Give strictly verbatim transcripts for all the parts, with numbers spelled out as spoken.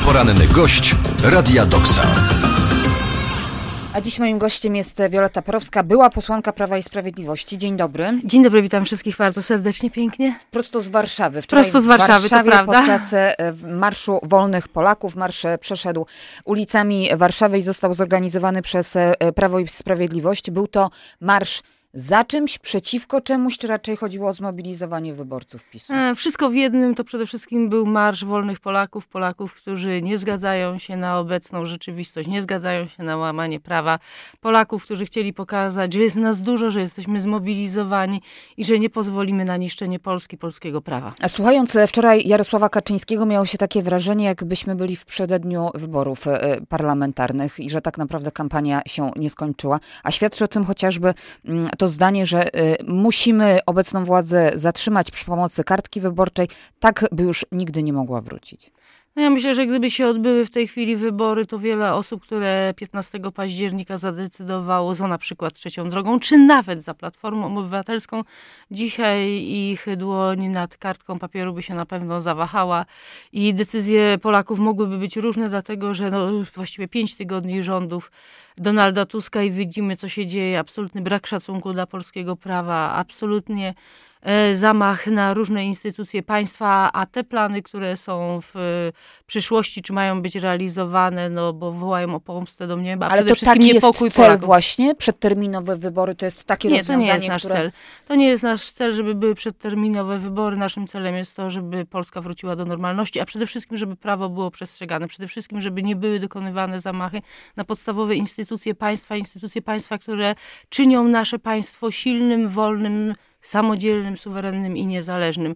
Poranny gość Radia Doksa. A dziś moim gościem jest Wioletta Porowska, była posłanka Prawa i Sprawiedliwości. Dzień dobry. Dzień dobry, witam wszystkich bardzo serdecznie, pięknie. Prosto z Warszawy. Wczoraj Prosto z Warszawy, w Warszawie to prawda. Podczas Marszu Wolnych Polaków. Marsz przeszedł ulicami Warszawy i został zorganizowany przez Prawo i Sprawiedliwość. Był to marsz za czymś, przeciwko czemuś, czy raczej chodziło o zmobilizowanie wyborców PiSu? E, wszystko w jednym, to przede wszystkim był marsz wolnych Polaków, Polaków, którzy nie zgadzają się na obecną rzeczywistość, nie zgadzają się na łamanie prawa, Polaków, którzy chcieli pokazać, że jest nas dużo, że jesteśmy zmobilizowani i że nie pozwolimy na niszczenie Polski, polskiego prawa. A słuchając wczoraj Jarosława Kaczyńskiego, miało się takie wrażenie, jakbyśmy byli w przededniu wyborów parlamentarnych i że tak naprawdę kampania się nie skończyła. A świadczy o tym chociażby to zdanie, że y, musimy obecną władzę zatrzymać przy pomocy kartki wyborczej, tak by już nigdy nie mogła wrócić. No ja myślę, że gdyby się odbyły w tej chwili wybory, to wiele osób, które piętnastego października zadecydowało za na przykład Trzecią Drogą, czy nawet za Platformą Obywatelską, dzisiaj ich dłoń nad kartką papieru by się na pewno zawahała i decyzje Polaków mogłyby być różne, dlatego że no, właściwie pięć tygodni rządów Donalda Tuska i widzimy, co się dzieje. Absolutny brak szacunku dla polskiego prawa, absolutnie zamach na różne instytucje państwa, a te plany, które są w przyszłości, czy mają być realizowane, no bo wołają o pomstę do nieba, a ale przede to wszystkim taki niepokój jest cel Polaków. Właśnie, przedterminowe wybory, to jest takie nie, rozwiązanie, to nie jest nasz które... cel. To nie jest nasz cel, żeby były przedterminowe wybory. Naszym celem jest to, żeby Polska wróciła do normalności, a przede wszystkim, żeby prawo było przestrzegane. Przede wszystkim, żeby nie były dokonywane zamachy na podstawowe instytucje państwa, instytucje państwa, które czynią nasze państwo silnym, wolnym, samodzielnym, suwerennym i niezależnym.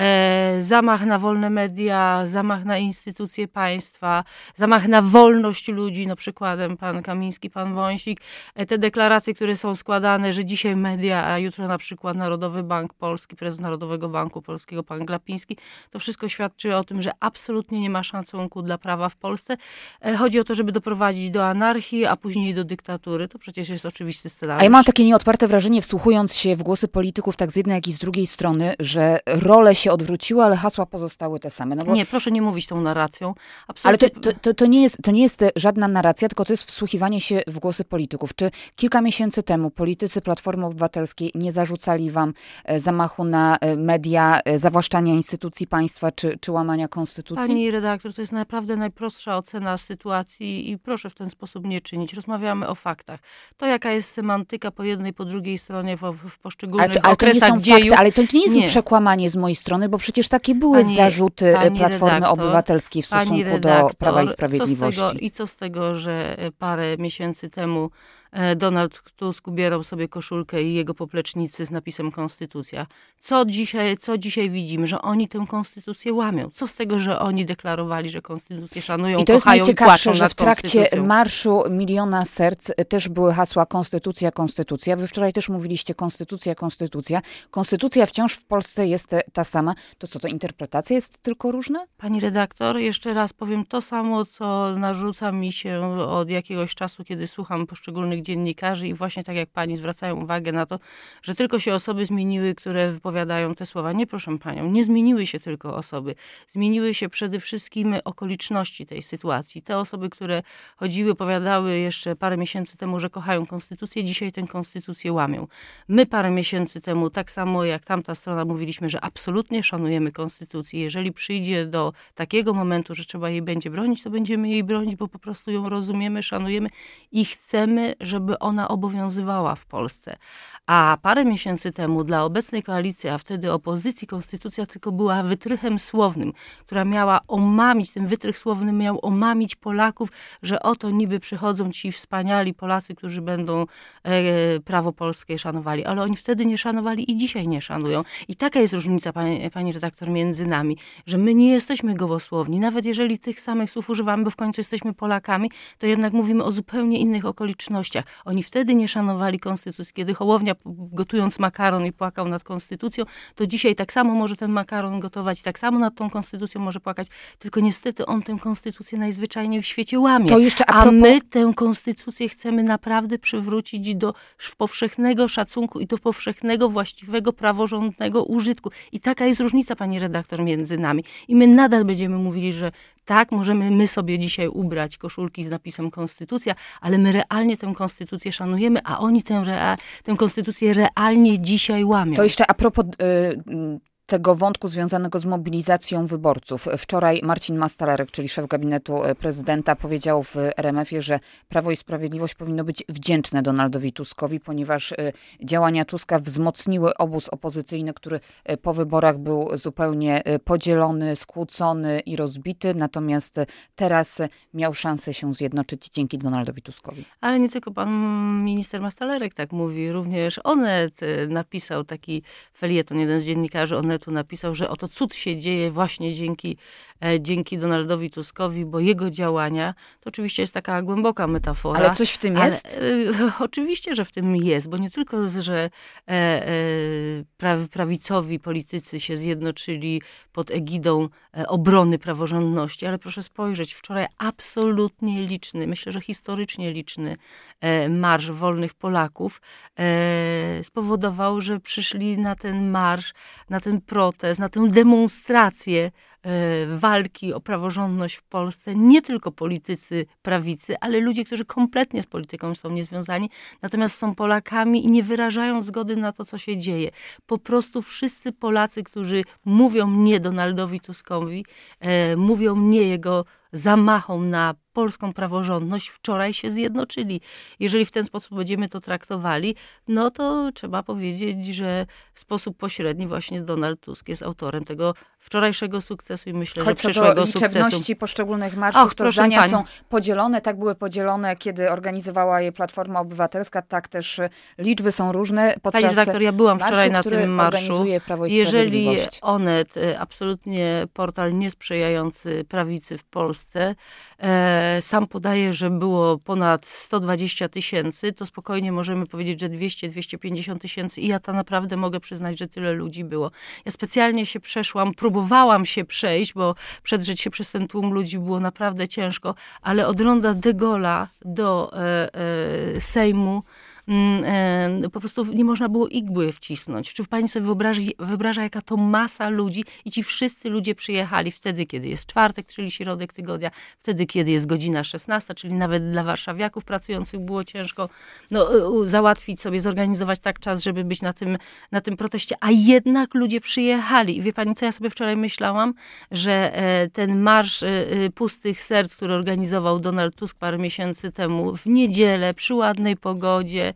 E, zamach na wolne media, zamach na instytucje państwa, zamach na wolność ludzi, no przykładem pan Kamiński, pan Wąsik. E, te deklaracje, które są składane, że dzisiaj media, a jutro na przykład Narodowy Bank Polski, prezes Narodowego Banku Polskiego, pan Glapiński, to wszystko świadczy o tym, że absolutnie nie ma szacunku dla prawa w Polsce. E, chodzi o to, żeby doprowadzić do anarchii, a później do dyktatury. To przecież jest oczywisty scenariusz. A ja mam takie nieodparte wrażenie, wsłuchując się w głosy polityków, tak z jednej, jak i z drugiej strony, że role się odwróciły, ale hasła pozostały te same. No bo... Nie, proszę nie mówić tą narracją. Absolutnie... Ale to, to, to, to, nie jest, to nie jest żadna narracja, tylko to jest wsłuchiwanie się w głosy polityków. Czy kilka miesięcy temu politycy Platformy Obywatelskiej nie zarzucali wam zamachu na media, zawłaszczania instytucji państwa, czy, czy łamania konstytucji? Pani redaktor, to jest naprawdę najprostsza ocena sytuacji i proszę w ten sposób nie czynić. Rozmawiamy o faktach. To, jaka jest semantyka po jednej, po drugiej stronie w, w poszczególnych ale to, ale okresach to nie są dziejów. Fakty, ale to nie jest nie. przekłamanie z mojej strony, bo przecież takie były pani, zarzuty pani Platformy redaktor, Obywatelskiej w stosunku redaktor, do Prawa i Sprawiedliwości. Co z tego, I co z tego, że parę miesięcy temu Donald Tusk ubierał sobie koszulkę i jego poplecznicy z napisem Konstytucja. Co dzisiaj, co dzisiaj widzimy? Że oni tę konstytucję łamią. Co z tego, że oni deklarowali, że konstytucję szanują, I to jest kochają i najciekawsze, płaczą że nad w trakcie konstytucją. Marszu Miliona Serc też były hasła Konstytucja, Konstytucja. Wy wczoraj też mówiliście Konstytucja, Konstytucja. Konstytucja wciąż w Polsce jest ta sama. To co, to interpretacja jest tylko różna? Pani redaktor, jeszcze raz powiem to samo, co narzuca mi się od jakiegoś czasu, kiedy słucham poszczególnych dziennikarzy i właśnie tak jak pani zwracają uwagę na to, że tylko się osoby zmieniły, które wypowiadają te słowa. Nie, proszę panią, nie zmieniły się tylko osoby. Zmieniły się przede wszystkim okoliczności tej sytuacji. Te osoby, które chodziły, powiadały jeszcze parę miesięcy temu, że kochają konstytucję, dzisiaj tę konstytucję łamią. My parę miesięcy temu, tak samo jak tamta strona, mówiliśmy, że absolutnie szanujemy konstytucję. Jeżeli przyjdzie do takiego momentu, że trzeba jej będzie bronić, to będziemy jej bronić, bo po prostu ją rozumiemy, szanujemy i chcemy, żeby ona obowiązywała w Polsce. A parę miesięcy temu dla obecnej koalicji, a wtedy opozycji, konstytucja tylko była wytrychem słownym, która miała omamić, ten wytrych słowny miał omamić Polaków, że oto niby przychodzą ci wspaniali Polacy, którzy będą e, prawo polskie szanowali. Ale oni wtedy nie szanowali i dzisiaj nie szanują. I taka jest różnica, pani, pani redaktor, między nami, że my nie jesteśmy gołosłowni. Nawet jeżeli tych samych słów używamy, bo w końcu jesteśmy Polakami, to jednak mówimy o zupełnie innych okolicznościach. Oni wtedy nie szanowali konstytucji. Kiedy Hołownia gotując makaron i płakał nad konstytucją, to dzisiaj tak samo może ten makaron gotować i tak samo nad tą konstytucją może płakać, tylko niestety on tę konstytucję najzwyczajniej w świecie łamie. To jeszcze a, a propos... my tę konstytucję chcemy naprawdę przywrócić do powszechnego szacunku i do powszechnego, właściwego, praworządnego użytku. I taka jest różnica, pani redaktor, między nami. I my nadal będziemy mówili, że tak, możemy my sobie dzisiaj ubrać koszulki z napisem Konstytucja, ale my realnie tę Konstytucję szanujemy, a oni tę, rea- tę Konstytucję realnie dzisiaj łamią. To jeszcze a propos y, tego wątku związanego z mobilizacją wyborców. Wczoraj Marcin Mastalerek, czyli szef gabinetu prezydenta, powiedział w R M F-ie, że Prawo i Sprawiedliwość powinno być wdzięczne Donaldowi Tuskowi, ponieważ działania Tuska wzmocniły obóz opozycyjny, który po wyborach był zupełnie podzielony, skłócony i rozbity, natomiast teraz miał szansę się zjednoczyć dzięki Donaldowi Tuskowi. Ale nie tylko pan minister Mastalerek tak mówi, również Onet napisał taki felieton, jeden z dziennikarzy Onetu napisał, że oto cud się dzieje właśnie dzięki, e, dzięki Donaldowi Tuskowi, bo jego działania, to oczywiście jest taka głęboka metafora. Ale coś w tym ale, jest? E, oczywiście, że w tym jest, bo nie tylko, że e, e, praw, prawicowi politycy się zjednoczyli pod egidą e, obrony praworządności, ale proszę spojrzeć, wczoraj absolutnie liczny, myślę, że historycznie liczny e, marsz wolnych Polaków e, spowodował, że przyszli na ten marsz, na ten protest, na tę demonstrację e, walki o praworządność w Polsce nie tylko politycy prawicy, ale ludzie, którzy kompletnie z polityką są niezwiązani, natomiast są Polakami i nie wyrażają zgody na to, co się dzieje. Po prostu wszyscy Polacy, którzy mówią nie Donaldowi Tuskowi, e, mówią nie jego zamachom na polską praworządność, wczoraj się zjednoczyli. Jeżeli w ten sposób będziemy to traktowali, no to trzeba powiedzieć, że w sposób pośredni właśnie Donald Tusk jest autorem tego wczorajszego sukcesu i myślę, Choć że przyszłego co do liczebności sukcesu. poszczególnych marszów, Och, to zdania pani. są podzielone, tak były podzielone, kiedy organizowała je Platforma Obywatelska, tak też liczby są różne. Podczas Pani redaktor, ja byłam marszu, wczoraj na który tym marszu. organizuje Prawo i Jeżeli Sprawiedliwość. Onet, absolutnie portal niesprzyjający prawicy w Polsce, e, sam podaje, że było ponad sto dwadzieścia tysięcy, to spokojnie możemy powiedzieć, że dwieście do dwustu pięćdziesięciu tysięcy i ja to naprawdę mogę przyznać, że tyle ludzi było. Ja specjalnie się przeszłam, próbowałam się przejść, bo przedrzeć się przez ten tłum ludzi było naprawdę ciężko, ale od ronda de Gaulle'a do e, e, Sejmu po prostu nie można było igły wcisnąć. Czy pani sobie wyobraża, wyobraża, jaka to masa ludzi i ci wszyscy ludzie przyjechali wtedy, kiedy jest czwartek, czyli środek tygodnia, wtedy, kiedy jest godzina szesnasta, czyli nawet dla warszawiaków pracujących było ciężko no, załatwić sobie, zorganizować tak czas, żeby być na tym, na tym proteście, a jednak ludzie przyjechali. I wie pani, co ja sobie wczoraj myślałam? Że ten marsz pustych serc, który organizował Donald Tusk parę miesięcy temu, w niedzielę, przy ładnej pogodzie,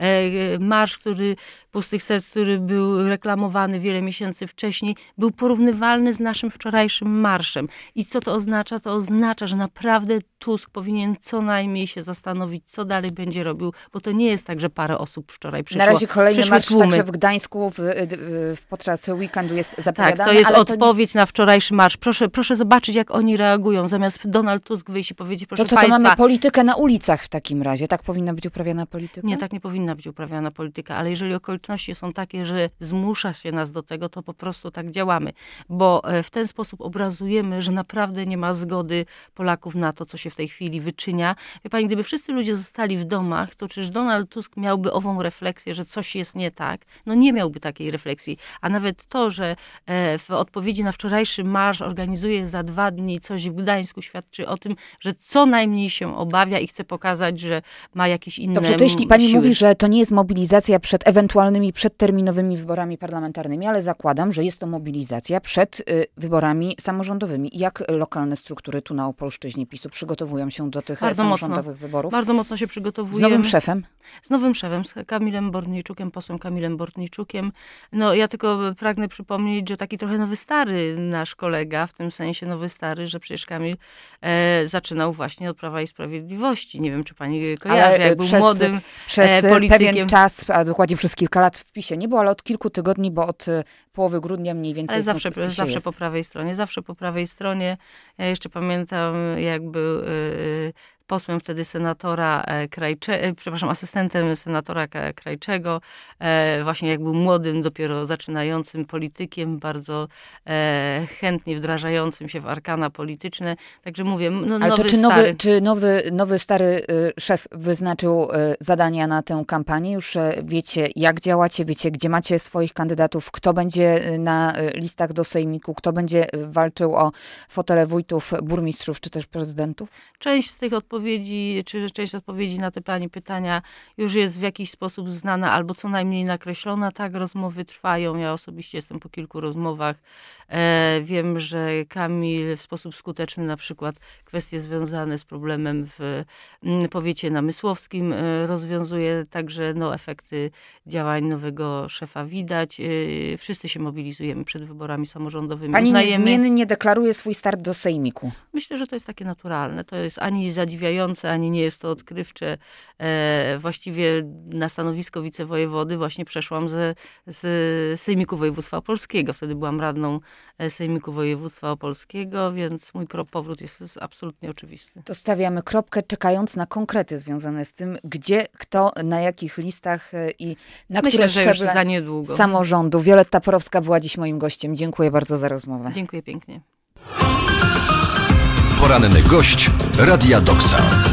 marsz, który pustych serc, który był reklamowany wiele miesięcy wcześniej, był porównywalny z naszym wczorajszym marszem. I co to oznacza? To oznacza, że naprawdę Tusk powinien co najmniej się zastanowić, co dalej będzie robił, bo to nie jest tak, że parę osób wczoraj przyszło. Na razie kolejny marsz tłumy. także w Gdańsku w, w, podczas weekendu jest zapowiadany. Tak, to jest ale odpowiedź to... na wczorajszy marsz. Proszę, proszę zobaczyć, jak oni reagują. Zamiast Donald Tusk wyjść i powiedzieć, proszę to co, państwa... to mamy politykę na ulicach w takim razie. Tak powinna być uprawiana polityka? Nie, tak nie powinna być uprawiana polityka, ale jeżeli okoliczności są takie, że zmusza się nas do tego, to po prostu tak działamy. Bo w ten sposób obrazujemy, że naprawdę nie ma zgody Polaków na to, co się w tej chwili wyczynia. Wie pani, gdyby wszyscy ludzie zostali w domach, to czyż Donald Tusk miałby ową refleksję, że coś jest nie tak? No nie miałby takiej refleksji. A nawet to, że w odpowiedzi na wczorajszy marsz organizuje za dwa dni coś w Gdańsku, świadczy o tym, że co najmniej się obawia i chce pokazać, że ma jakieś inne Dobrze, to jeśli pani siły. mówi, że to nie jest mobilizacja przed ewentualnymi przedterminowymi wyborami parlamentarnymi, ale zakładam, że jest to mobilizacja przed y, wyborami samorządowymi. Jak lokalne struktury tu na Opolszczyźnie PiSu przygotowują się do tych Bardzo samorządowych mocno, wyborów? Bardzo mocno się Z przygotowujemy. nowym szefem? Z nowym szefem, z Kamilem Bortniczukiem, posłem Kamilem Bortniczukiem. No ja tylko pragnę przypomnieć, że taki trochę nowy stary nasz kolega, w tym sensie nowy stary, że przecież Kamil e, zaczynał właśnie od Prawa i Sprawiedliwości. Nie wiem, czy pani kojarzy, Ale jak był przez, młodym przez e, politykiem. pewien czas, a dokładnie przez kilka lat w PiSie nie było, ale od kilku tygodni, bo od połowy grudnia mniej więcej Ale jest zawsze, w PiSie zawsze jest. po prawej stronie, zawsze po prawej stronie. Ja jeszcze pamiętam, jak był y, posłem wtedy senatora Krajcze, przepraszam, asystentem senatora Krajczego, właśnie jak był młodym, dopiero zaczynającym politykiem, bardzo chętnie wdrażającym się w arkana polityczne. Także mówię, no, Ale nowy, to czy stary... nowy, czy nowy, nowy stary szef wyznaczył zadania na tę kampanię? Już wiecie, jak działacie, wiecie, gdzie macie swoich kandydatów, kto będzie na listach do sejmiku, kto będzie walczył o fotele wójtów, burmistrzów, czy też prezydentów? Część z tych odpowiedzi, czy część odpowiedzi na te pani pytania już jest w jakiś sposób znana, albo co najmniej nakreślona. Tak, rozmowy trwają. Ja osobiście jestem po kilku rozmowach. E, wiem, że Kamil w sposób skuteczny na przykład kwestie związane z problemem w m, powiecie namysłowskim e, rozwiązuje. Także no, efekty działań nowego szefa widać. E, wszyscy się mobilizujemy przed wyborami samorządowymi. Pani Uznajemy... niezmiennie deklaruje swój start do sejmiku. Myślę, że to jest takie naturalne. To jest ani zadziwiające, ani nie jest to odkrywcze. E, właściwie na stanowisko wicewojewody właśnie przeszłam ze, z Sejmiku Województwa Opolskiego. Wtedy byłam radną Sejmiku Województwa Opolskiego, więc mój powrót jest absolutnie oczywisty. To stawiamy kropkę, czekając na konkrety związane z tym, gdzie, kto, na jakich listach i na Myślę, które że szczeble już za niedługo. samorządu. Wioletta Porowska była dziś moim gościem. Dziękuję bardzo za rozmowę. Dziękuję pięknie. Poranny gość Radia Doksa.